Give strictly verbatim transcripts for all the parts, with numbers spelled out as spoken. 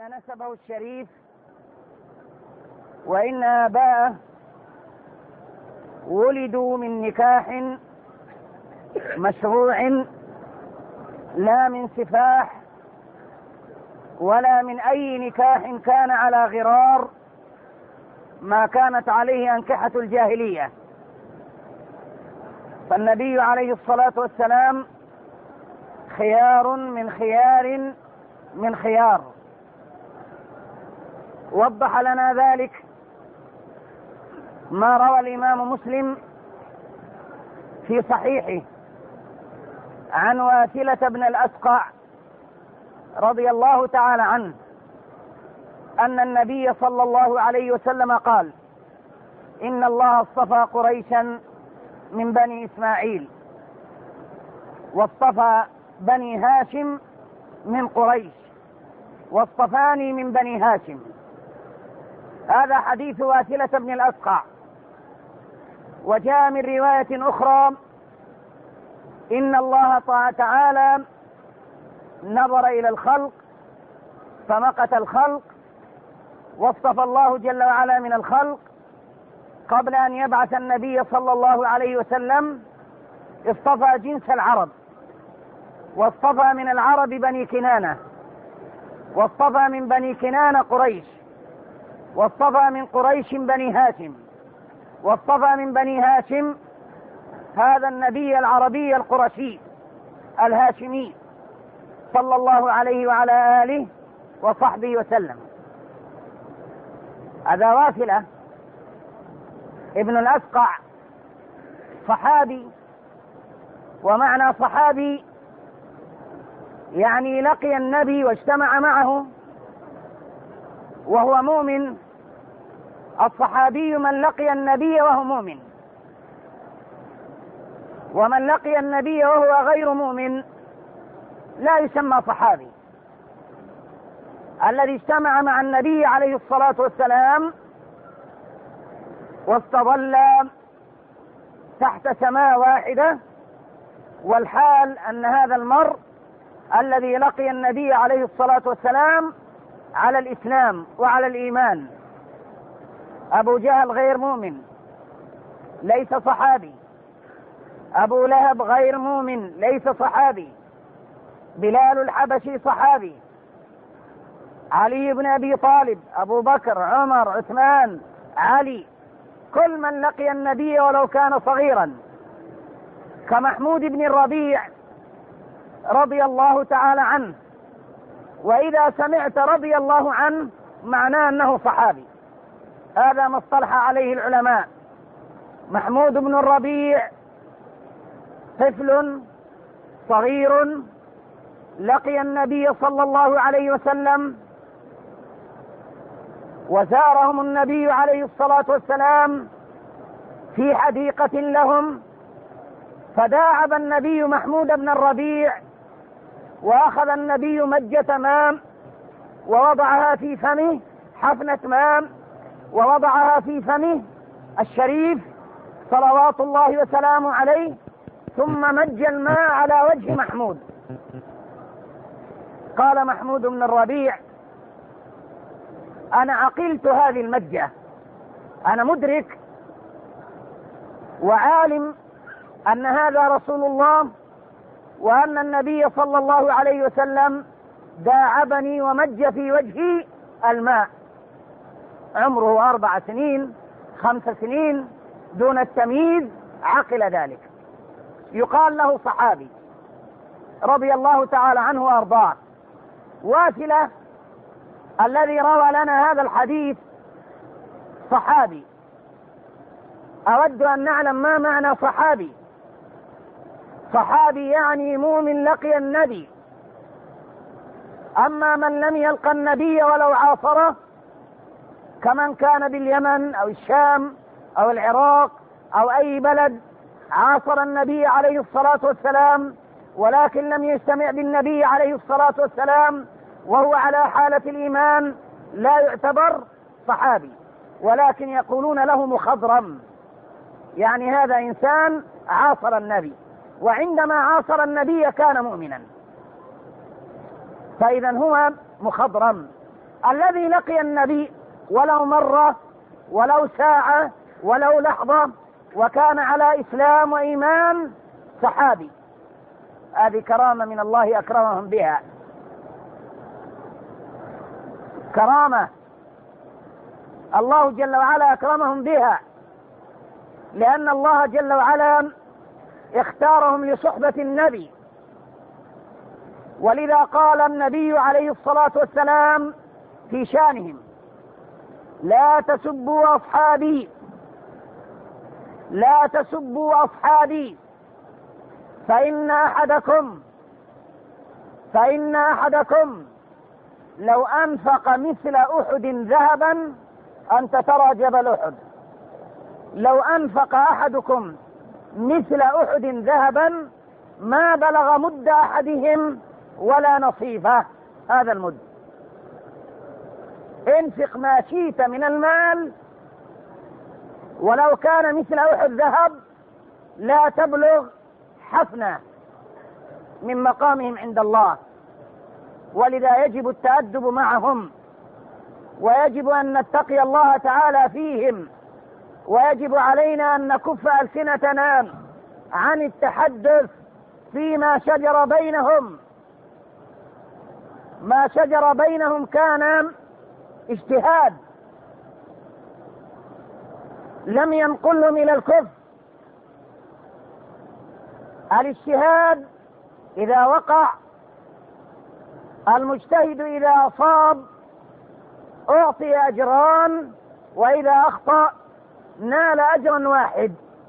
إن نسبه الشريف وإن آباءه ولدوا من نكاح مشروع لا من سفاح ولا من أي نكاح كان على غرار ما كانت عليه أنكحة الجاهلية. فالنبي عليه الصلاة والسلام خيار من خيار من خيار. وضح لنا ذلك ما روى الإمام مسلم في صحيحه عن واثلة بن الأسقع رضي الله تعالى عنه أن النبي صلى الله عليه وسلم قال: إن الله اصطفى قريشا من بني إسماعيل واصطفى بني هاشم من قريش واصطفاني من بني هاشم. هذا حديث واثلة بن الأسقع. وجاء من رواية أخرى: إن الله تعالى نظر إلى الخلق فمقت الخلق واصطفى الله جل وعلا من الخلق قبل أن يبعث النبي صلى الله عليه وسلم اصطفى جنس العرب، واصطفى من العرب بني كنانة، واصطفى من بني كنانة قريش، واصطفى من قريش بني هاشم، واصطفى من بني هاشم هذا النبي العربي القرشي الهاشمي صلى الله عليه وعلى آله وصحبه وسلم. هذا واثلة ابن الأسقع صحابي، ومعنى صحابي يعني لقي النبي واجتمع معه وهو مؤمن. الصحابي من لقي النبي وهو مؤمن، ومن لقي النبي وهو غير مؤمن لا يسمى صحابي. الذي اجتمع مع النبي عليه الصلاة والسلام واستظل تحت سماء واحدة، والحال أن هذا المرء الذي لقي النبي عليه الصلاة والسلام على الإسلام وعلى الإيمان. أبو جهل غير مؤمن ليس صحابي، أبو لهب غير مؤمن ليس صحابي، بلال الحبشي صحابي، علي بن أبي طالب، أبو بكر، عمر، عثمان، علي، كل من لقي النبي ولو كان صغيرا، كمحمود بن الربيع رضي الله تعالى عنه. وإذا سمعت رضي الله عنه معناه أنه صحابي. هذا ما اصطلح عليه العلماء. محمود بن الربيع طفل صغير لقي النبي صلى الله عليه وسلم، وزارهم النبي عليه الصلاة والسلام في حديقة لهم، فداعب النبي محمود بن الربيع، وأخذ النبي مجة ماء ووضعها في فمه، حفنة ماء ووضعها في فمه الشريف صلوات الله وسلامه عليه، ثم مج الماء على وجه محمود. قال محمود بن الربيع: أنا عقلت هذه المجة، أنا مدرك وعالم أن هذا رسول الله، وأن النبي صلى الله عليه وسلم داعبني ومج في وجهي الماء. عمره أربع سنين خمس سنين دون التمييز، عقل ذلك. يقال له صحابي رضي الله تعالى عنه وأرضاه. واثلة الذي روى لنا هذا الحديث صحابي. أود أن نعلم ما معنى صحابي. صحابي يعني مؤمن لقي النبي. أما من لم يلقى النبي ولو عاصره، كمن كان باليمن أو الشام أو العراق أو أي بلد عاصر النبي عليه الصلاة والسلام ولكن لم يجتمع بالنبي عليه الصلاة والسلام وهو على حالة الإيمان، لا يعتبر صحابي، ولكن يقولون له مخضرم، يعني هذا إنسان عاصر النبي، وعندما عاصر النبي كان مؤمنا، فإذا هو مخضرم. الذي لقي النبي ولو مرة ولو ساعة ولو لحظة وكان على إسلام وإيمان صحابي، هذه كرامة من الله أكرمهم بها، كرامة الله جل وعلا أكرمهم بها، لأن الله جل وعلا اختارهم لصحبة النبي. ولذا قال النبي عليه الصلاة والسلام في شانهم: لا تسبوا أصحابي، لا تسبوا أصحابي فإن أحدكم فإن أحدكم لو أنفق مثل أحد ذهبا، أنت ترى جبل أحد، لو أنفق أحدكم مثل أحد ذهبا ما بلغ مد أحدهم ولا نصيفه، هذا المد. انفق ما شئت من المال ولو كان مثل أحد ذهب لا تبلغ حفنة من مقامهم عند الله. ولذا يجب التأدب معهم، ويجب أن نتقي الله تعالى فيهم، ويجب علينا أن نكف ألسنتنا عن التحدث فيما شجر بينهم. ما شجر بينهم كان اجتهاد لم ينقلهم إلى الكفر. الاجتهاد إذا وقع، المجتهد إذا أصاب أعطي أجران، وإذا أخطأ نال أجرا واحد.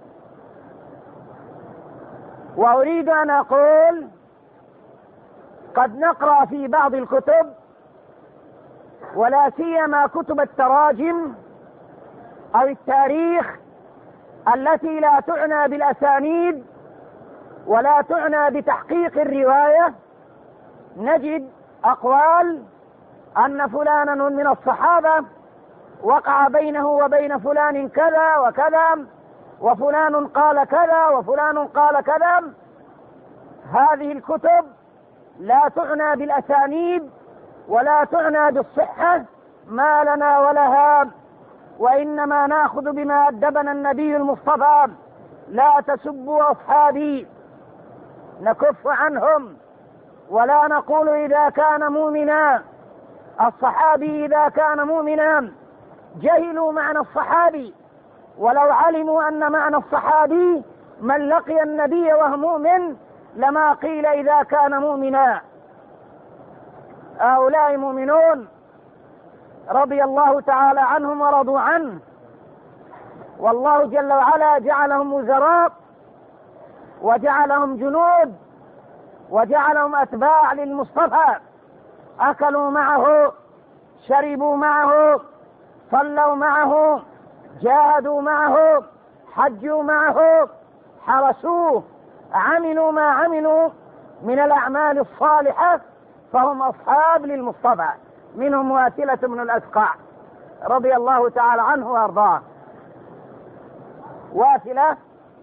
وأريد أن أقول قد نقرأ في بعض الكتب ولا سيما كتب التراجم أو التاريخ التي لا تعنى بالأسانيد ولا تعنى بتحقيق الرواية، نجد أقوال أن فلانا من الصحابة وقع بينه وبين فلان كذا وكذا، وفلان قال كذا وفلان قال كذا. هذه الكتب لا تعنى بالأسانيد ولا تعنى بالصحة ما لنا ولها، وإنما نأخذ بما أدبنا النبي المصطفى: لا تسبوا أصحابي، نكف عنهم ولا نقول إذا كان مؤمنا. الصحابي إذا كان مؤمنا جهلوا معنى الصحابي، ولو علموا أن معنى الصحابي من لقي النبي وهو مؤمن لما قيل إذا كان مؤمنا. هؤلاء مؤمنون رضي الله تعالى عنهم ورضوا عنه، والله جل وعلا جعلهم وزراء وجعلهم جنود وجعلهم أتباع للمصطفى، أكلوا معه، شربوا معه، صلوا معه، جاهدوا معه، حجوا معه، حرسوه، عملوا ما عملوا من الأعمال الصالحة، فهم أصحاب للمصطفى. منهم واثلة بن الأسقع رضي الله تعالى عنه وأرضاه. واثلة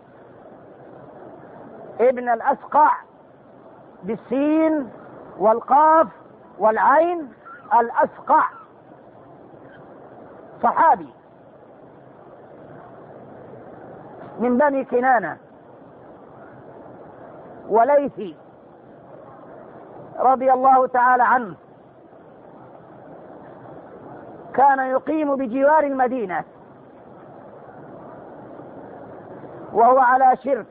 ابن الأسقع بالسين والقاف والعين، الأسقع، صحابي من بني كنانة، وليثي رضي الله تعالى عنه، كان يقيم بجوار المدينة وهو على شرك،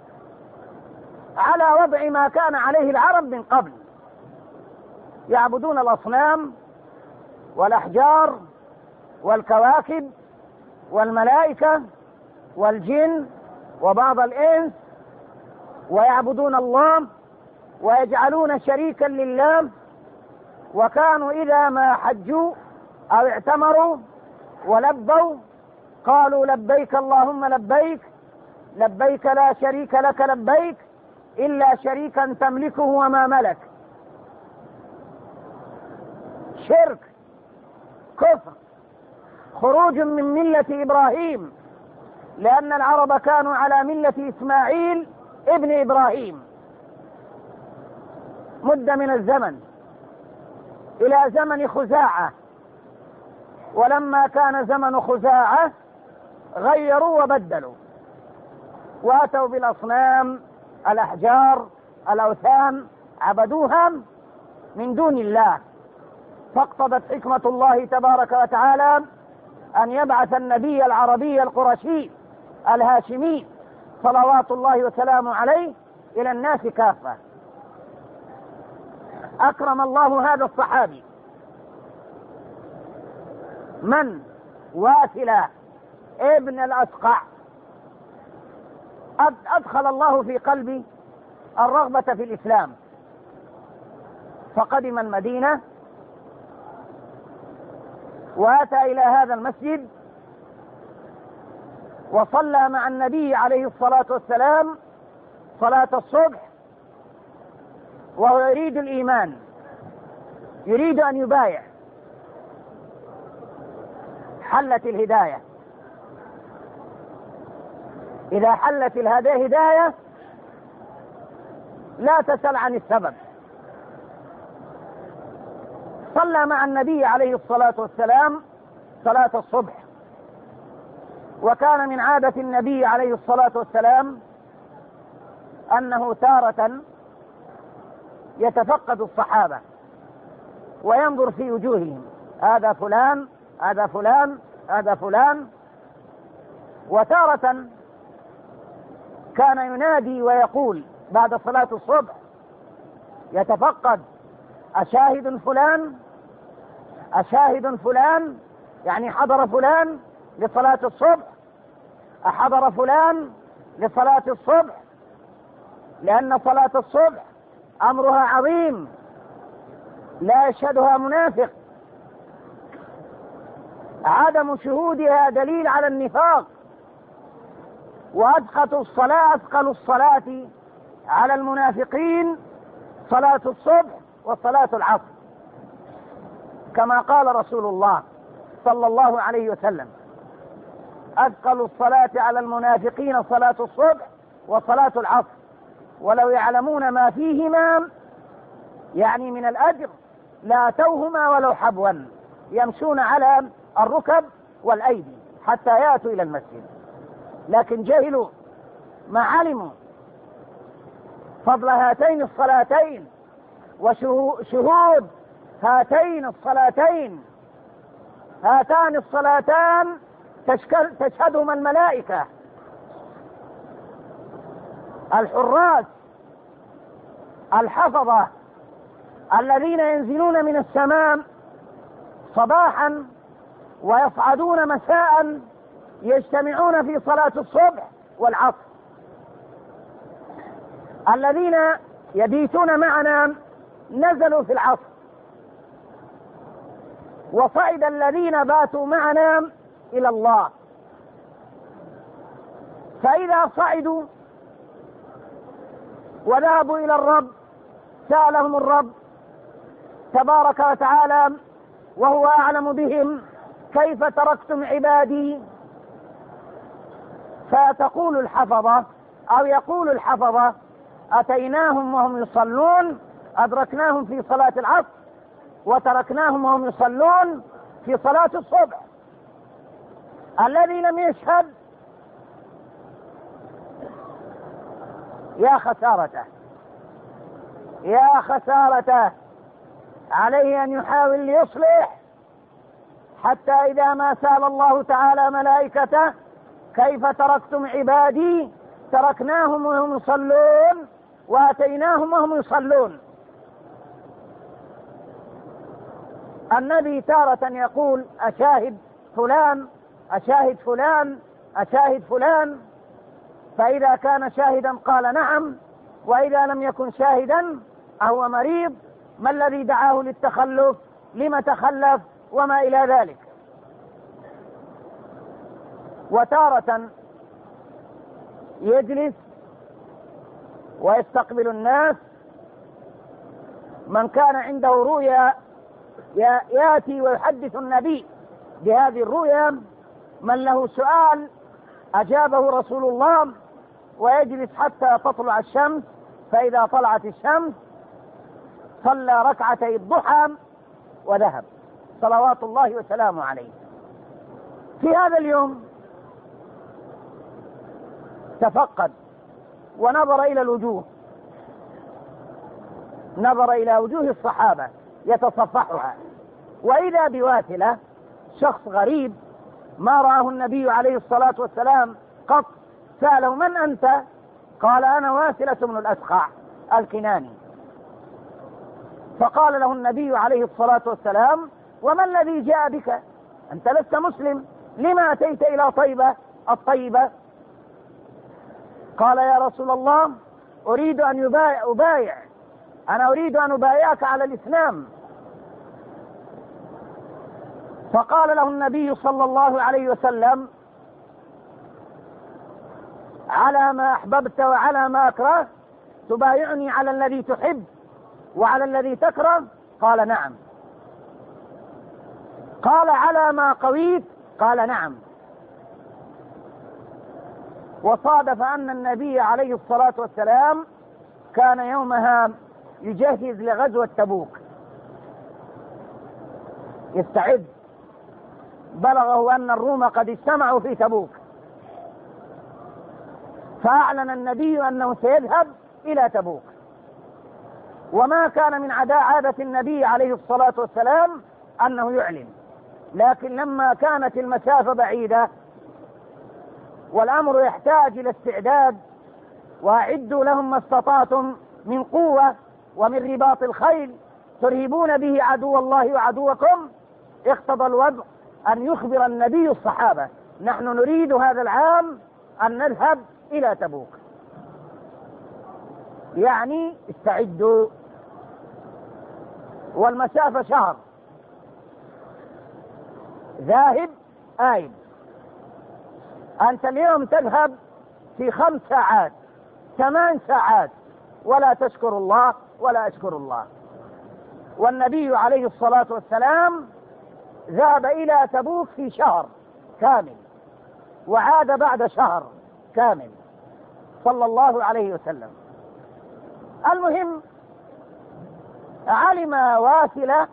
على وضع ما كان عليه العرب من قبل، يعبدون الأصنام والأحجار والكواكب والملائكة والجن وبعض الإنس، ويعبدون الله ويجعلون شريكا لله. وكانوا إذا ما حجوا أو اعتمروا ولبوا قالوا: لبيك اللهم لبيك، لبيك لا شريك لك لبيك إلا شريكا تملكه وما ملك. شرك، كفر، خروج من ملة إبراهيم، لأن العرب كانوا على ملة إسماعيل ابن إبراهيم مدة من الزمن إلى زمن خزاعة ولما كان زمن خزاعة غيروا وبدلوا واتوا بالاصنام، الاحجار، الاوثان، عبدوها من دون الله. فاقتضت حكمة الله تبارك وتعالى ان يبعث النبي العربي القرشي الهاشمي صلوات الله وسلامه عليه الى الناس كافة. اكرم الله هذا الصحابي من واثلة ابن الأسقع، أدخل الله في قلبي الرغبة في الإسلام، فقدم المدينة وأتى إلى هذا المسجد وصلى مع النبي عليه الصلاة والسلام صلاة الصبح وهو يريد الإيمان، يريد أن يبايع. حلت الهداية. إذا حلت الهداية لا تسأل عن السبب. صلى مع النبي عليه الصلاة والسلام صلاة الصبح، وكان من عادة النبي عليه الصلاة والسلام أنه تارة يتفقد الصحابة وينظر في وجوههم، هذا فلان هذا فلان هذا فلان. وتارة كان ينادي ويقول بعد صلاة الصبح يتفقد أشاهد فلان أشاهد فلان، يعني حضر فلان لصلاة الصبح، أحضر فلان لصلاة الصبح، لأن صلاة الصبح أمرها عظيم لا يشهدها منافق، عدم شهودها دليل على النفاق. وأدخل الصلاة أثقل الصلاة على المنافقين صلاة الصبح وصلاة العصر، كما قال رسول الله صلى الله عليه وسلم: أثقل الصلاة على المنافقين صلاة الصبح وصلاة العصر، ولو يعلمون ما فيهما يعني من الأجر لاتوهما ولو حبوا، يمشون على الركب والأيدي حتى يأتوا إلى المسجد، لكن جهلوا ما علموا فضل هاتين الصلاتين وشهود هاتين الصلاتين. هاتان الصلاتان تشهدهما الملائكة، الحراس الحفظة الذين ينزلون من السماء صباحا ويصعدون مساء، يجتمعون في صلاة الصبح والعصر. الذين يبيتون معنا نزلوا في العصر، وصعد الذين باتوا معنا إلى الله. فإذا صعدوا وذهبوا إلى الرب سألهم الرب تبارك وتعالى وهو أعلم بهم: كيف تركتم عبادي؟ فتقول الحفظة أو يقول الحفظة: أتيناهم وهم يصلون، أدركناهم في صلاة العصر، وتركناهم وهم يصلون في صلاة الصبح. الذي لم يشهد يا خسارته يا خسارته، عليه أن يحاول ليصلح، حتى إذا ما سأل الله تعالى ملائكته: كيف تركتم عبادي؟ تركناهم وهم يصلون وأتيناهم وهم يصلون. النبي تارة يقول: أشاهد فلان أشاهد فلان أشاهد فلان، فإذا كان شاهدا قال نعم، وإذا لم يكن شاهدا أهو مريض، ما الذي دعاه للتخلف؟ لما تخلف؟ وما إلى ذلك. وتارة يجلس ويستقبل الناس، من كان عنده رؤيا يأتي ويحدث النبي بهذه الرؤيا، من له سؤال أجابه رسول الله، ويجلس حتى تطلع الشمس، فإذا طلعت الشمس صلى ركعتي الضحى وذهب صلوات الله وسلامه عليه. في هذا اليوم تفقد ونظر إلى الوجوه، نظر إلى وجوه الصحابة يتصفحها، وإذا بواثلة شخص غريب ما رآه النبي عليه الصلاة والسلام قط، سأله: من أنت؟ قال: أنا واثلة بن الأسقع الكناني. فقال له النبي عليه الصلاة والسلام: وما الذي جاء بك؟ أنت لست مسلم، لما أتيت إلى طيبة الطيبة؟ قال: يا رسول الله، أريد أن يبايع أبايع أنا أريد أن أبايعك على الإسلام. فقال له النبي صلى الله عليه وسلم: على ما أحببت وعلى ما أكره تبايعني على الذي تحب وعلى الذي تكره؟ قال: نعم. قال: على ما قويت؟ قال: نعم. وصادف أن النبي عليه الصلاة والسلام كان يومها يجهز لغزوة تبوك، يستعد، بلغه أن الروم قد اجتمعوا في تبوك، فأعلن النبي أنه سيذهب إلى تبوك. وما كان من عادة النبي عليه الصلاة والسلام أنه يعلن، لكن لما كانت المسافة بعيدة والأمر يحتاج إلى استعداد، وأعدوا لهم ما استطعتم من قوة ومن رباط الخيل ترهبون به عدو الله وعدوكم، اقتضى الوضع أن يخبر النبي الصحابة: نحن نريد هذا العام أن نذهب إلى تبوك، يعني استعدوا. والمسافة شهر، ذاهب آيب. أنت اليوم تذهب في خمس ساعات، ثمان ساعات، ولا تشكر الله ولا أشكر الله. والنبي عليه الصلاة والسلام ذهب إلى تبوك في شهر كامل، وعاد بعد شهر كامل صلى الله عليه وسلم. المهم، علم واثلة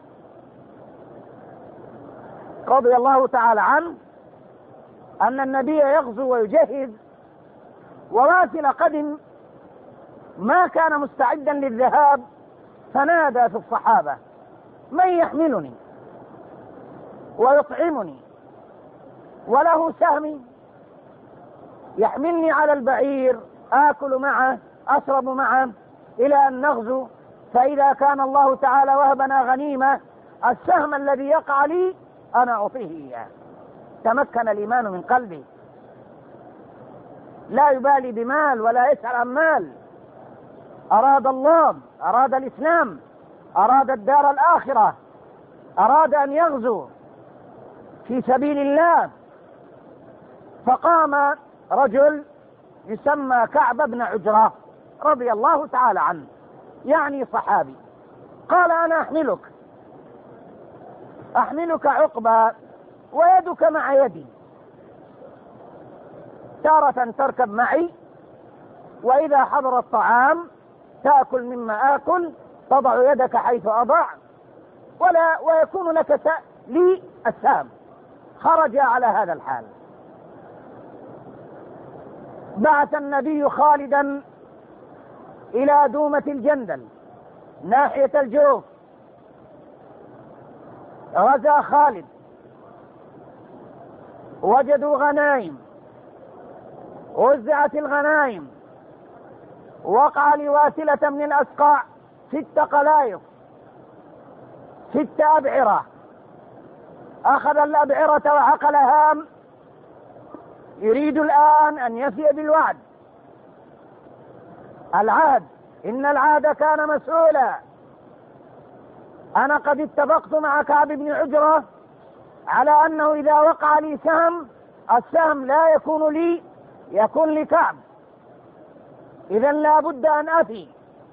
رضي الله تعالى عنه أن النبي يغزو ويجهز، وواثلة قدم ما كان مستعدا للذهاب، فنادى في الصحابة: من يحملني ويطعمني وله سهمي، يحملني على البعير آكل معه أشرب معه إلى أن نغزو، فإذا كان الله تعالى وهبنا غنيمة السهم الذي يقع لي أنا أعطيه إياه. تمكن الإيمان من قلبي، لا يبالي بمال ولا يسأل عن مال. أراد الله، أراد الإسلام، أراد الدار الآخرة، أراد أن يغزو في سبيل الله. فقام رجل يسمى كعب بن عجرة رضي الله تعالى عنه، يعني صحابي، قال: أنا أحملك أحملك عقبة ويدك مع يدي، تارة تركب معي، وإذا حضر الطعام تأكل مما آكل، تضع يدك حيث أضع، ولا ويكون لك لي السام. خرج على هذا الحال. بعث النبي خالدا إلى دومة الجندل ناحية الجوف، غزا خالد، وجدوا غنائم، وزعت الغنائم، وقع لواثلة من الأسقاع ست قلايص، ست أبعرة، أخذ الأبعرة وعقل هام، يريد الآن أن يفي بالوعد. العهد، إن العهد كان مسؤولا. أنا قد اتفقت مع كعب بن عجرة على أنه إذا وقع لي سهم، السهم لا يكون لي، يكون لكعب، إذن لا بد أن أفي،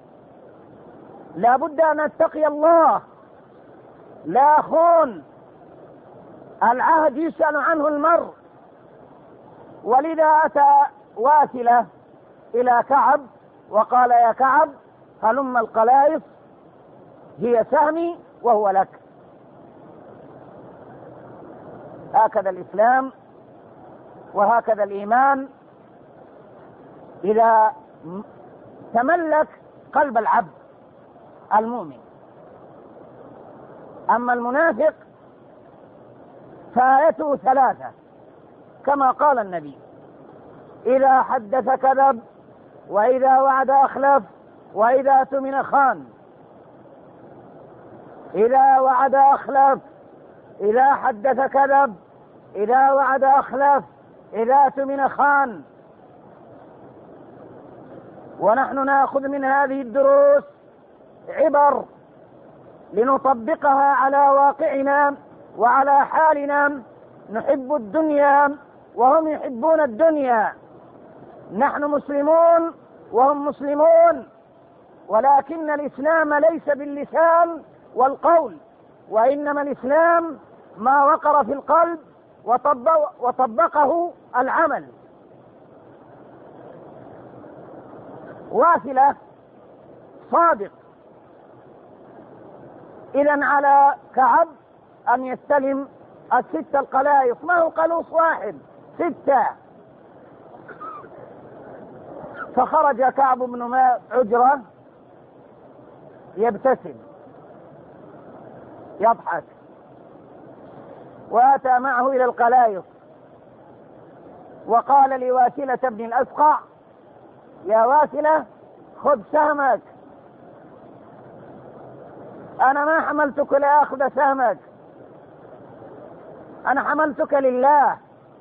لا بد أن أتقي الله، لا أخون. العهد يسأل عنه المرء. ولذا أتى واثلة إلى كعب وقال: يا كعب، هلم القلايص، هي سهمي وهو لك. هكذا الإسلام وهكذا الإيمان إذا تملك قلب العبد المؤمن. أما المنافق فآيته ثلاثة كما قال النبي: إذا حدث كذب، وإذا وعد أخلف، وإذا اؤتمن خان. إذا وعد أخلف، إذا حدث كذب، إذا وعد أخلف، إذا اؤتمن خان. ونحن نأخذ من هذه الدروس عبر لنطبقها على واقعنا وعلى حالنا. نحب الدنيا وهم يحبون الدنيا، نحن مسلمون وهم مسلمون، ولكن الإسلام ليس باللسان والقول، وإنما الإسلام ما وقر في القلب وطبق وطبقه العمل. واثلة صادق. إذن على كعب أن يستلم الستة القلائص، ما هو قلوص واحد، ستة. فخرج كعب بن عجرة يبتسم يضحك، وأتى معه إلى القلائص وقال لواسلة بن الأسقع: يا واسلة خذ سهمك، أنا ما حملتك لأخذ سهمك، أنا حملتك لله،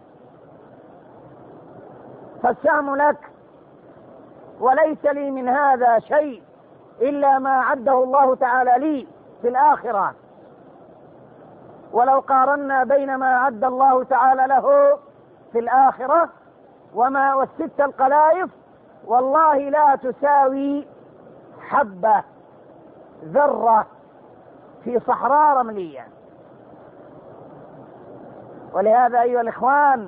فالسهم لك وليس لي من هذا شيء إلا ما عده الله تعالى لي في الآخرة. ولو قارنا بين ما عد الله تعالى له في الآخرة وما والست القلائص، والله لا تساوي حبة ذرة في صحراء رملية. ولهذا أيها الإخوان،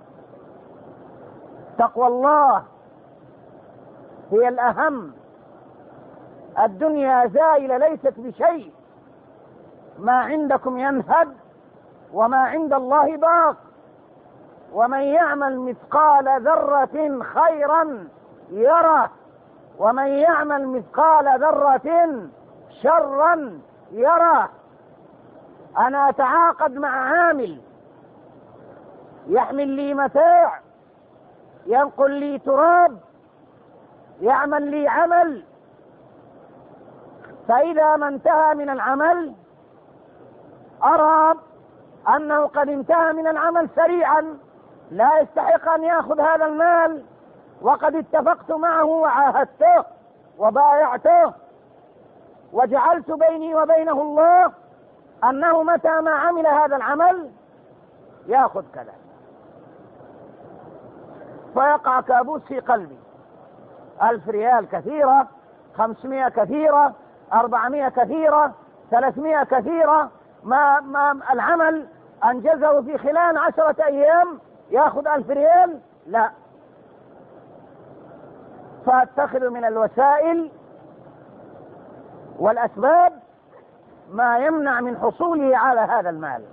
تقوى الله هي الأهم. الدنيا زائلة ليست بشيء، ما عندكم ينفد وما عند الله باق. ومن يعمل مثقال ذرة خيرا يره، ومن يعمل مثقال ذرة شرا يره. أنا أتعاقد مع عامل يحمل لي متاع، ينقل لي تراب، يعمل لي عمل، فإذا ما انتهى من العمل أرى أنه قد انتهى من العمل سريعا، لا يستحق أن يأخذ هذا المال، وقد اتفقت معه وعاهدته وبايعته وجعلت بيني وبينه الله أنه متى ما عمل هذا العمل يأخذ كذا. فيقع كابوس في قلبي: ألف ريال كثيرة، خمسمائة كثيرة، أربعمائة كثيرة، ثلاثمائة كثيرة، ما, ما العمل أنجزه في خلال عشرة أيام يأخذ ألف ريال؟ لا. فأتخذ من الوسائل والأسباب ما يمنع من حصوله على هذا المال.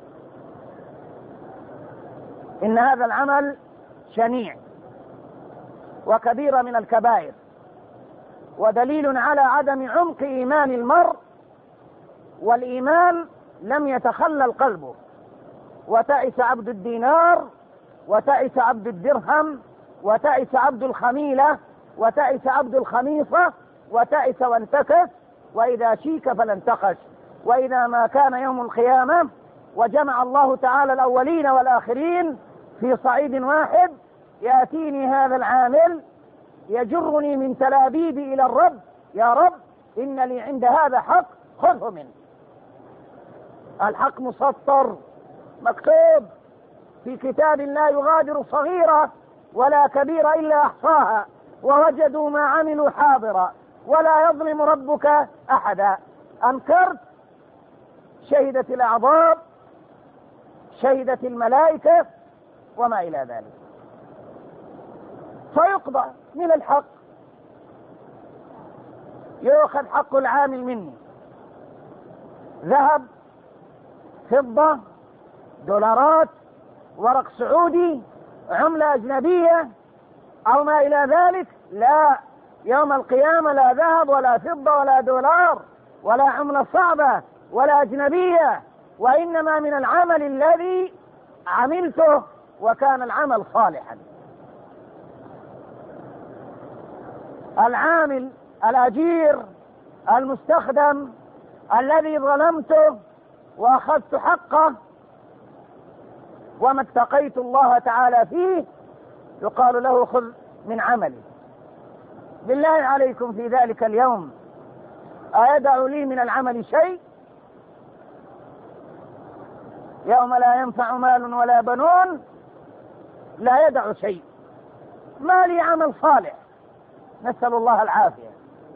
إن هذا العمل شنيع وكبيرة من الكبائر، ودليل على عدم عمق إيمان المرء، والإيمان لم يتخلل قلبه. وتعس عبد الدينار، وتعس عبد الدرهم، وتعس عبد الخميلة، وتعس عبد الخميصة، وتعس وانتكس، وإذا شيك فلا انتقش. وإذا ما كان يوم القيامة وجمع الله تعالى الأولين والآخرين في صعيد واحد، يأتيني هذا العامل يجرني من تلابيبي إلى الرب: يا رب إن لي عند هذا حق خذه منه. الحق مسطر مكتوب في كتاب لا يغادر صغيرة ولا كبيرة إلا أحصاها، ووجدوا ما عملوا حاضرا ولا يظلم ربك أحدا. أنكرت، شهدت الأعضاء، شهدت الملائكة وما إلى ذلك، فيقضى من الحق، يؤخذ حق العامل مني، ذهب، فضة، دولارات، ورق سعودي، عملة أجنبية أو ما إلى ذلك، لا، يوم القيامة لا ذهب ولا فضة ولا دولار ولا عملة صعبة ولا أجنبية، وإنما من العمل الذي عملته وكان العمل صالحا. العامل الأجير المستخدم الذي ظلمته وأخذت حقه وما اتقيت الله تعالى فيه يقال له خذ من عملي. بالله عليكم في ذلك اليوم أيدع لي من العمل شيء؟ يوم لا ينفع مال ولا بنون لا يدع شيء. ما لي عمل صالح، نسأل الله العافية،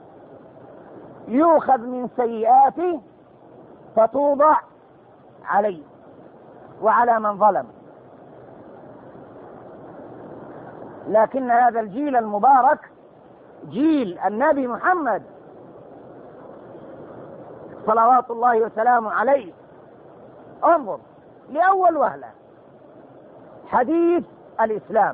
يؤخذ من سيئاتي فتوضع علي وعلى من ظلم. لكن هذا الجيل المبارك جيل النبي محمد صلوات الله وسلامه عليه، انظر لأول وهلة حديث الإسلام،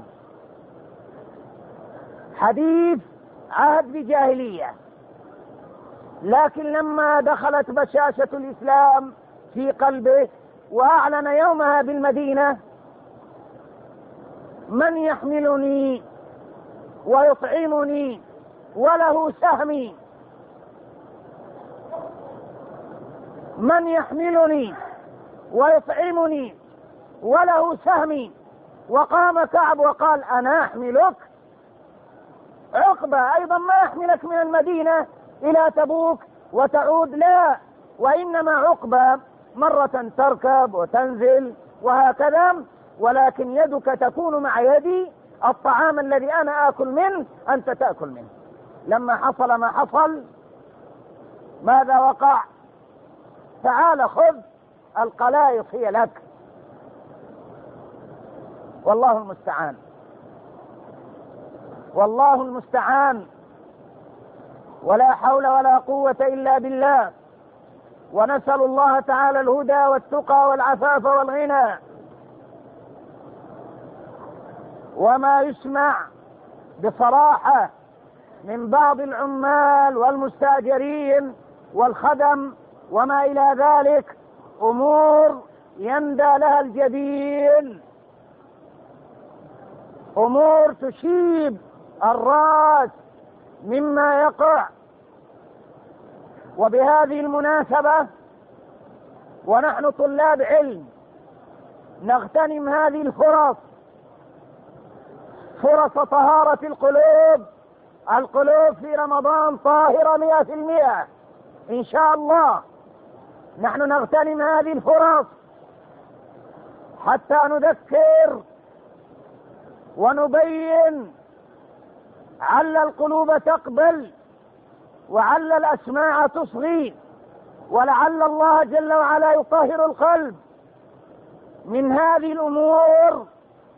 حديث عهد بجاهلية، لكن لما دخلت بشاشة الإسلام في قلبه وأعلن يومها بالمدينة: من يحملني ويطعمني وله سهمي، من يحملني ويطعمني وله سهمي. وقام كعب وقال: أنا أحملك. عقبة أيضا: ما يحملك من المدينة إلى تبوك وتعود، لا، وإنما عقبة مرة تركب وتنزل وهكذا، ولكن يدك تكون مع يدي، الطعام الذي أنا آكل منه أنت تأكل منه. لما حصل ما حصل ماذا وقع؟ تعال خذ، القلائص هي لك. والله المستعان، والله المستعان، ولا حول ولا قوة إلا بالله. ونسأل الله تعالى الهدى والتقى والعفاف والغنى. وما يسمع بصراحة من بعض العمال والمستأجرين والخدم وما إلى ذلك أمور يندى لها الجبين، أمور تشيب الرأس مما يقع. وبهذه المناسبة ونحن طلاب علم نغتنم هذه الفرص، فرص طهارة القلوب. القلوب في رمضان طاهرة مئة في المئة إن شاء الله. نحن نغتنم هذه الفرص حتى نذكر ونبين، عل القلوب تقبل وعل الأسماع تصغي، ولعل الله جل وعلا يطهر القلب من هذه الأمور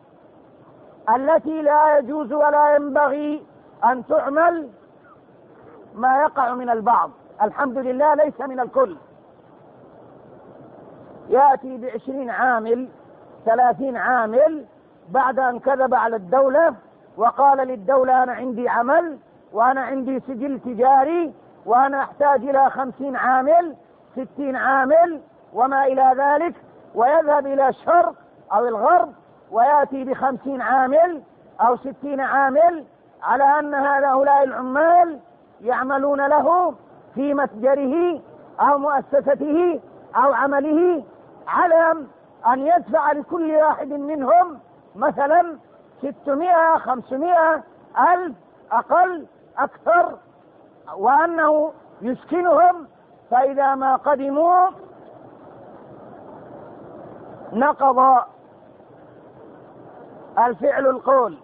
التي لا يجوز ولا ينبغي أن تعمل. ما يقع من البعض الحمد لله ليس من الكل. يأتي بعشرين عامل ثلاثين عامل بعد أن كذب على الدولة وقال للدولة: أنا عندي عمل وأنا عندي سجل تجاري وأنا أحتاج إلى خمسين عامل ستين عامل وما إلى ذلك، ويذهب إلى الشرق أو الغرب ويأتي بخمسين عامل أو ستين عامل على أن هؤلاء العمال يعملون له في متجره أو مؤسسته أو عمله، على أن يدفع لكل واحد منهم مثلا ستمائة خمسمائة ألف أقل أكثر، وأنه يسكنهم، فإذا ما قدموا نقض الفعل القول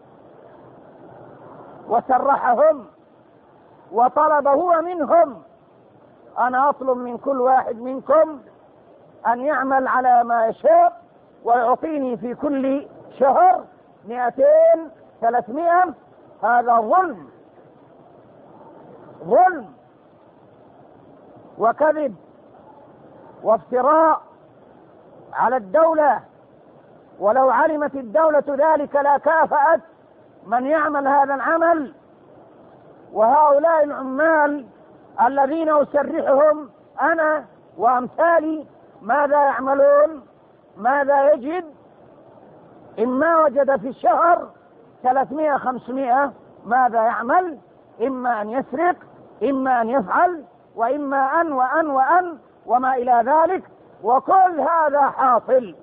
وسرحهم وطلب هو منهم: أنا أطلب من كل واحد منكم أن يعمل على ما يشاء ويعطيني في كل شهر مئتين ثلاثمائة. هذا ظلم، ظلم وكذب وافتراء على الدولة ولو علمت الدولة ذلك لكافأت من يعمل هذا العمل. وهؤلاء العمال الذين أسرحهم أنا وأمثالي ماذا يعملون؟ ماذا يجد؟ إما وجد في الشهر ثلاثمائة خمسمائة ماذا يعمل؟ إما أن يسرق، إما أن يفعل، وإما أن وأن وأن وما إلى ذلك. وكل هذا حاصل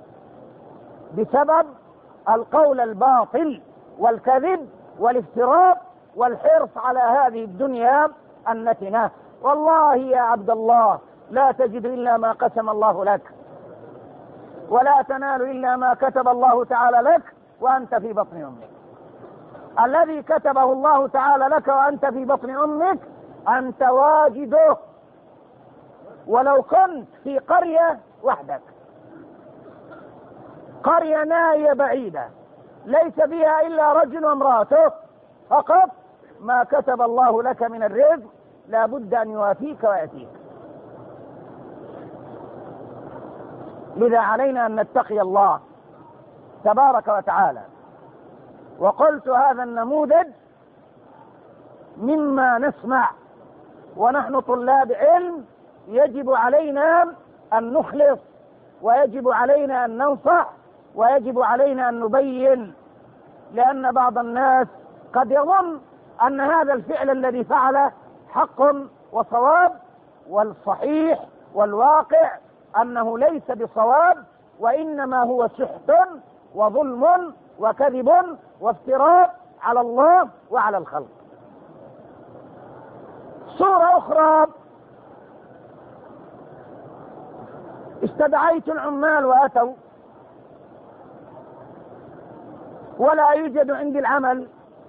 بسبب القول الباطل والكذب والافتراء والحرص على هذه الدنيا النتنة. والله يا عبد الله لا تجد إلا ما قسم الله لك، ولا تنال إلا ما كتب الله تعالى لك وأنت في بطن أمك. الذي كتبه الله تعالى لك وأنت في بطن أمك أنت واجده، ولو كنت في قرية وحدك، قرية نائية بعيدة ليس فيها إلا رجل وامرأته فقط، ما كتب الله لك من الرزق لا بد أن يوافيك ويأتيك. لذا علينا أن نتقي الله تبارك وتعالى. وقلت هذا النموذج مما نسمع ونحن طلاب علم، يجب علينا أن نخلص، ويجب علينا أن ننصح، ويجب علينا أن نبين، لأن بعض الناس قد يظن أن هذا الفعل الذي فعله حق وصواب، والصحيح والواقع أنه ليس بصواب، وإنما هو سحت وظلم وكذب وافتراء على الله وعلى الخلق. صورة أخرى، استدعيت العمال وأتوا ولا يوجد عندي العمل،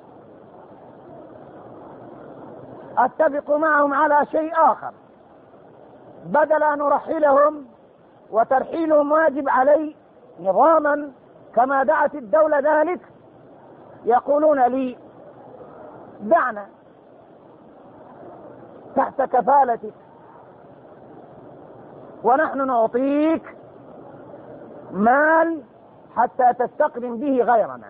أتفق معهم على شيء آخر، بدل أن أرحلهم وترحيلهم واجب علي نظاما كما دعت الدولة ذلك، يقولون لي دعنا تحت كفالتك ونحن نعطيك مال حتى تستقدم به غيرنا.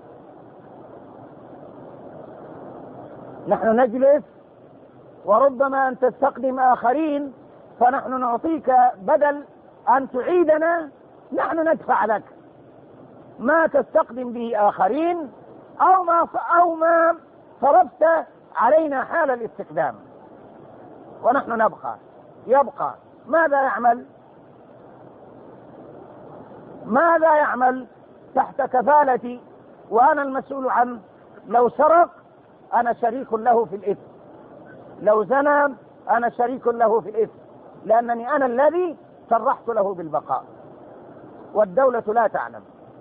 نحن نجلس وربما أن تستقدم آخرين، فنحن نعطيك بدل أن تعيدنا نحن ندفع لك ما تستقدم به آخرين أو ما أو ما صرفت علينا حال الاستقدام، ونحن نبقى يبقى ماذا يعمل؟ ماذا يعمل تحت كفالتي وأنا المسؤول عنه؟ لو سرق أنا شريك له في الإثم، لو زنى أنا شريك له في الإثم، لأنني أنا الذي صرحت له بالبقاء والدولة لا تعلم.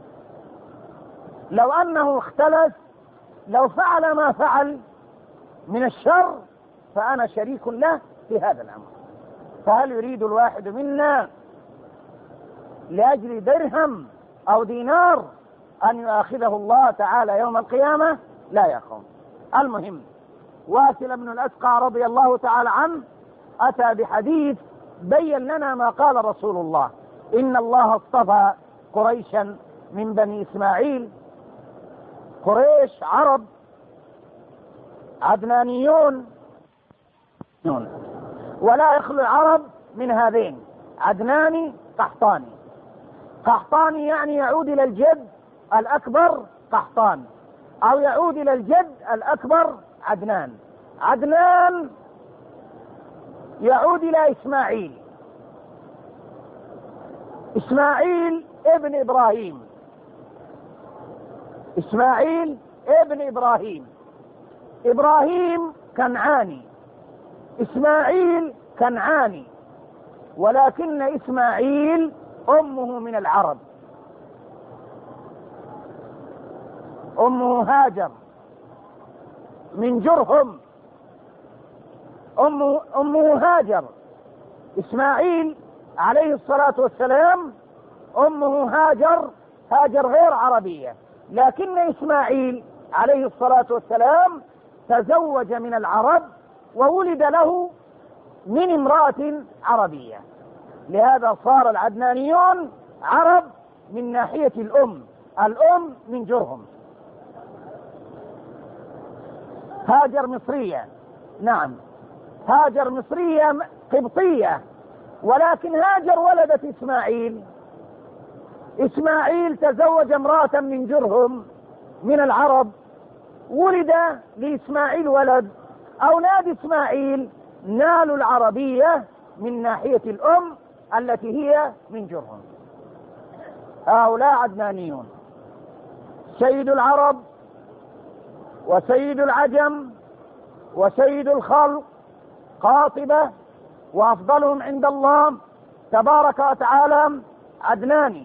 لو أنه اختلس، لو فعل ما فعل من الشر فأنا شريك له في هذا الأمر. فهل يريد الواحد منا لأجل درهم أو دينار أن يؤاخذه الله تعالى يوم القيامة؟ لا يخون. المهم، واسل بن الأسقع رضي الله تعالى عنه أتى بحديث بين لنا ما قال رسول الله: إن الله اصطفى قريشا من بني إسماعيل. قريش عرب عدنانيون، ولا يخلو العرب من هذين: عدناني قحطاني. قحطاني يعني يعود إلى الجد الأكبر قحطان، أو يعود إلى الجد الأكبر عدنان. عدنان يعود إلى إسماعيل، إسماعيل ابن إبراهيم، إسماعيل ابن إبراهيم. إبراهيم كنعاني، إسماعيل كنعاني، ولكن إسماعيل أمه من العرب، أمه هاجر من جرهم، أمه, أمه هاجر. إسماعيل عليه الصلاة والسلام أمه هاجر، هاجر غير عربية، لكن إسماعيل عليه الصلاة والسلام تزوج من العرب وولد له من امرأة عربية، لهذا صار العدنانيون عرب من ناحية الأم. الأم من جرهم. هاجر مصرية، نعم هاجر مصرية قبطية، ولكن هاجر ولدت إسماعيل. إسماعيل تزوج امرأة من جرهم من العرب، ولد لإسماعيل ولد. أولاد إسماعيل نالوا العربية من ناحية الأم التي هي من جرهم. هؤلاء عدنانيون. سيد العرب وسيد العجم وسيد الخلق قاطبة، وأفضلهم عند الله تبارك وتعالى عدناني.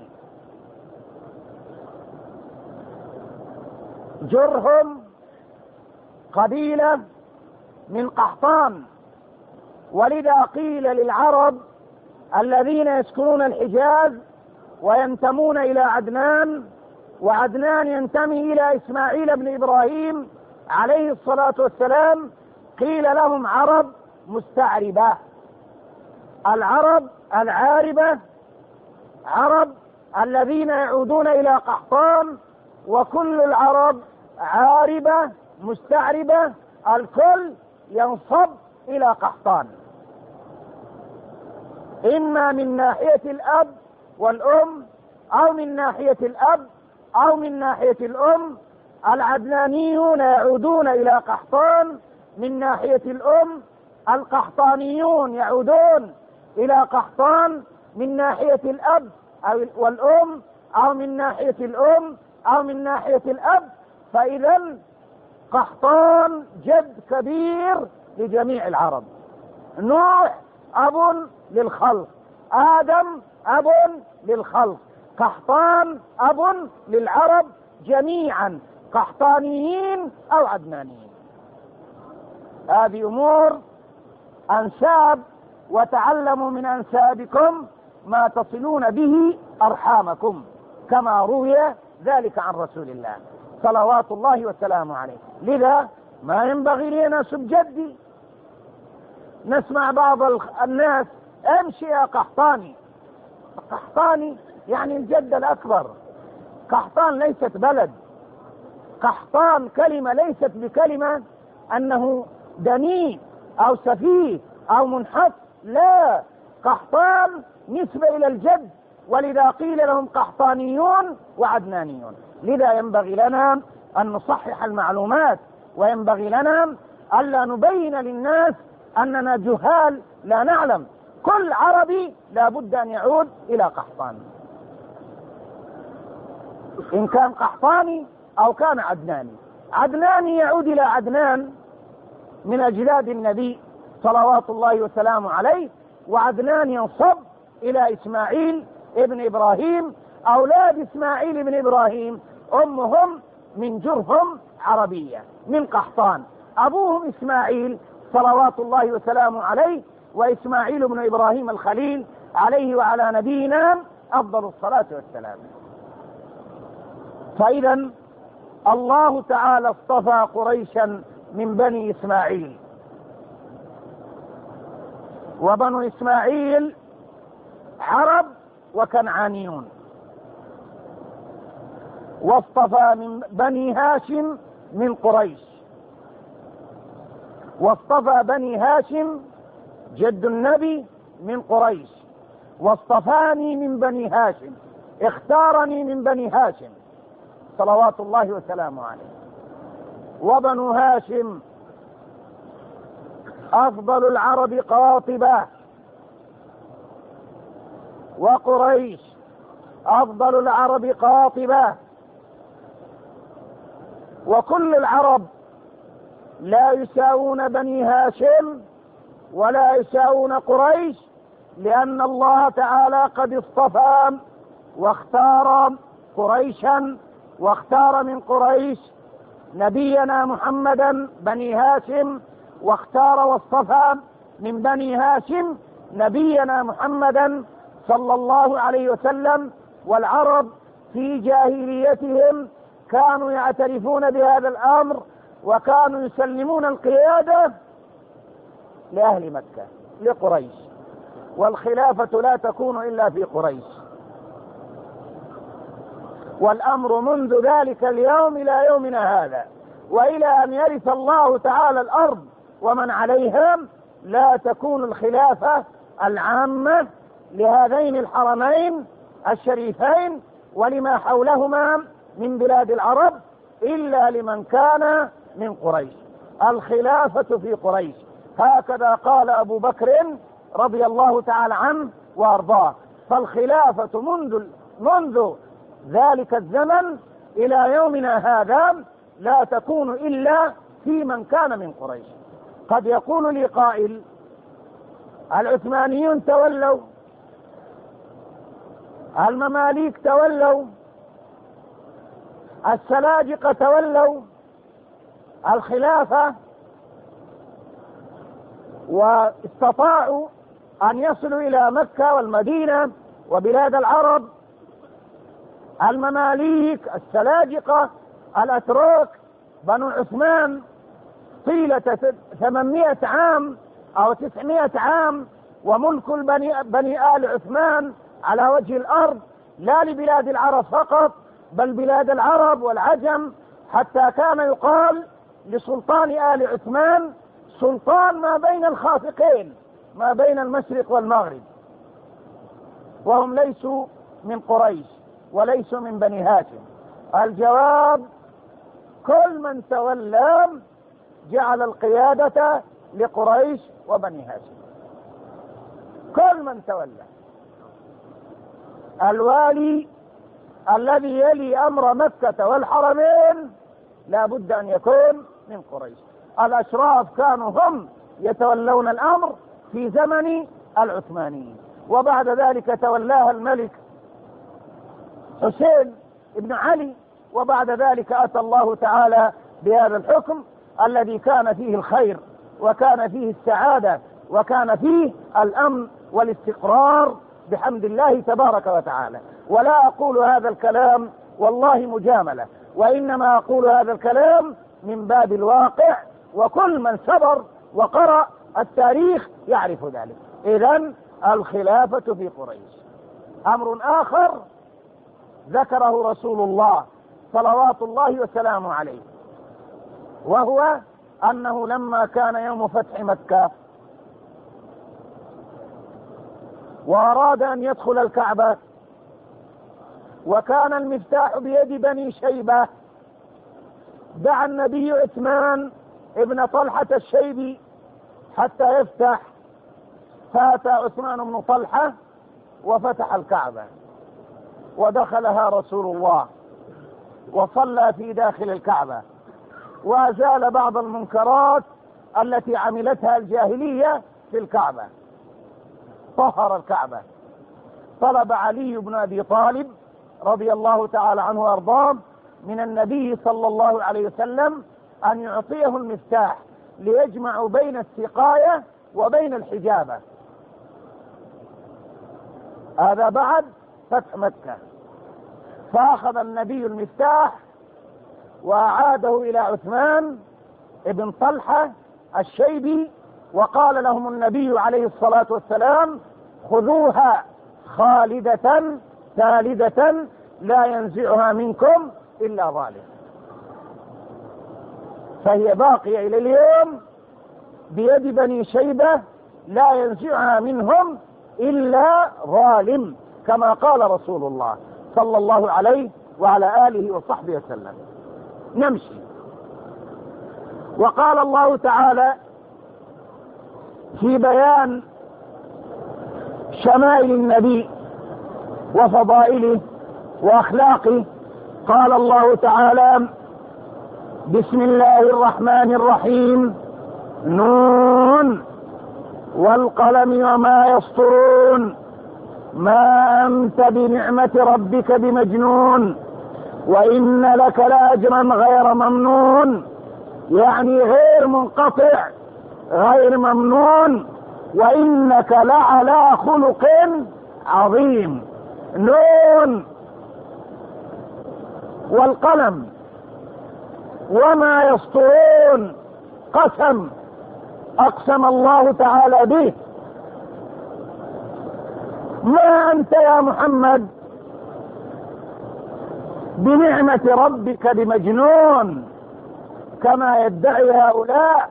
جرهم قبيلة من قحطان، ولذا قيل للعرب الذين يسكنون الحجاز وينتمون إلى عدنان، وعدنان ينتمي إلى إسماعيل بن إبراهيم عليه الصلاة والسلام، قيل لهم عرب مستعربة. العرب العاربة عرب الذين يعودون إلى قحطان، وكل العرب عاربة مستعربة، الكل ينصب إلى قحطان، إما من ناحية الأب والأم أو من ناحية الأب أو من ناحية الأم. العدنانيون يعودون إلى قحطان من ناحية الأم، القحطانيون يعودون إلى قحطان من ناحية الأب أو والأم أو من ناحية الأم أو من ناحية الأب. فإذا قحطان جد كبير لجميع العرب. نوح أب للخلق، آدم أب للخلق، قحطان أب للعرب جميعا، قحطانيين أو عدنانيين. هذه أمور أنساب، وتعلموا من أنسابكم ما تصلون به أرحامكم، كما روي ذلك عن رسول الله صلوات الله وسلامه عليه. لذا ما ينبغي لي أن أسب جدي. نسمع بعض الناس امشي يا قحطاني. قحطاني يعني الجد الأكبر. قحطان ليست بلد. قحطان كلمة ليست بكلمة أنه دني أو سفيه أو منحط، لا، قحطان نسبة إلى الجد، ولذا قيل لهم قحطانيون وعدنانيون. لذا ينبغي لنا أن نصحح المعلومات، وينبغي لنا ألا نبين للناس أننا جهال لا نعلم. كل عربي لا بد أن يعود إلى قحطان، إن كان قحطاني أو كان عدناني. عدناني يعود إلى عدنان من أجداد النبي صلوات الله وسلامه عليه، وعدنان ينصب إلى إسماعيل ابن إبراهيم. أولاد إسماعيل ابن إبراهيم أمهم من جرهم عربية من قحطان، أبوهم إسماعيل صلوات الله وسلامه عليه، وإسماعيل بن إبراهيم الخليل عليه وعلى نبينا أفضل الصلاة والسلام. فإذا الله تعالى اصطفى قريشا من بني إسماعيل، وبنو إسماعيل عرب وكنعانيون، واصطفى من بني هاشم من قريش، واصطفى بني هاشم جد النبي من قريش، واصطفاني من بني هاشم، اختارني من بني هاشم صلوات الله وسلامه عليه. وبنو هاشم أفضل العرب قاطبة، وقريش أفضل العرب قاطبة، وكل العرب لا يساوون بني هاشم ولا يساوون قريش، لأن الله تعالى قد اصطفى واختار قريشا، واختار من قريش نبينا محمدا بني هاشم، واختار واصطفى من بني هاشم نبينا محمدا صلى الله عليه وسلم. والعرب في جاهليتهم كانوا يعترفون بهذا الأمر، وكانوا يسلمون القيادة لأهل مكة لقريش، والخلافة لا تكون إلا في قريش. والأمر منذ ذلك اليوم إلى يومنا هذا وإلى أن يرث الله تعالى الأرض ومن عليها لا تكون الخلافة العامة لهذين الحرمين الشريفين ولما حولهما من بلاد العرب إلا لمن كان من قريش. الخلافة في قريش، هكذا قال أبو بكر رضي الله تعالى عنه وأرضاه. فالخلافة منذ منذ ذلك الزمن إلى يومنا هذا لا تكون إلا في من كان من قريش. قد يقول لي قائل: العثمانيون تولوا، المماليك تولوا، السلاجقة تولوا الخلافة واستطاعوا أن يصلوا إلى مكة والمدينة وبلاد العرب. المماليك، السلاجقة، الأتراك، بنو عثمان طيلة ثمانمائة عام أو تسعمائة عام، وملك البني بني آل عثمان على وجه الأرض لا لبلاد العرب فقط بل بلاد العرب والعجم، حتى كان يقال لسلطان آل عثمان سلطان ما بين الخافقين، ما بين المشرق والمغرب. وهم ليسوا من قريش وليسوا من بني هاشم. الجواب: كل من تولى جعل القيادة لقريش وبني هاشم. كل من تولى الوالي الذي يلي أمر مكة والحرمين لا بد أن يكون من قريش. الأشراف كانوا هم يتولون الأمر في زمن العثمانيين، وبعد ذلك تولاها الملك حسين بن علي، وبعد ذلك أتى الله تعالى بهذا الحكم الذي كان فيه الخير وكان فيه السعادة وكان فيه الأمن والاستقرار بحمد الله تبارك وتعالى. ولا أقول هذا الكلام والله مجاملة، وإنما أقول هذا الكلام من باب الواقع، وكل من صبر وقرأ التاريخ يعرف ذلك. إذن الخلافة في قريش. أمر آخر ذكره رسول الله صلوات الله وسلامه عليه، وهو أنه لما كان يوم فتح مكة وأراد أن يدخل الكعبة وكان المفتاح بيد بني شيبة، دعا النبي عثمان ابن طلحة الشيبي حتى يفتح، فأتى عثمان بن طلحة وفتح الكعبة ودخلها رسول الله وصلى في داخل الكعبة وأزال بعض المنكرات التي عملتها الجاهلية في الكعبة، طهر الكعبة. طلب علي بن أبي طالب رضي الله تعالى عنه وأرضاه من النبي صلى الله عليه وسلم أن يعطيه المفتاح ليجمع بين السقاية وبين الحجابة. هذا بعد فتح مكة. فأخذ النبي المفتاح وأعاده إلى عثمان ابن طلحة الشيبي، وقال لهم النبي عليه الصلاة والسلام: خذوها خالدة ثالدة لا ينزعها منكم إلا ظالم. فهي باقية إلى اليوم بيد بني شيبة لا ينزعها منهم إلا ظالم، كما قال رسول الله صلى الله عليه وعلى آله وصحبه وسلم. نمشي. وقال الله تعالى في بيان شمائل النبي وفضائله وأخلاقه، قال الله تعالى: بسم الله الرحمن الرحيم، نون والقلم وما يسطرون، ما أنت بنعمة ربك بمجنون، وإن لك لأجرا غير ممنون، يعني غير منقطع غير ممنون، وإنك لعلى خلق عظيم. نون والقلم وما يسطرون، قسم أقسم الله تعالى به. ما أنت يا محمد بنعمة ربك بمجنون كما يدعي هؤلاء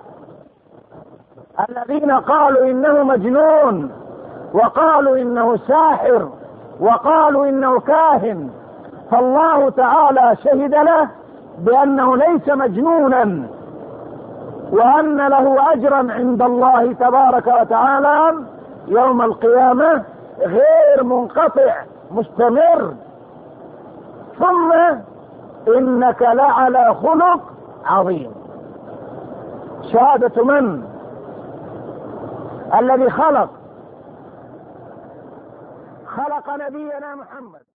الذين قالوا إنه مجنون، وقالوا إنه ساحر، وقالوا إنه كاهن. فالله تعالى شهد له بأنه ليس مجنونا، وأن له أجرا عند الله تبارك وتعالى يوم القيامة غير منقطع مستمر. ثم إنك لعلى خلق عظيم. شهادة من؟ الذي خلق خلق نبينا محمد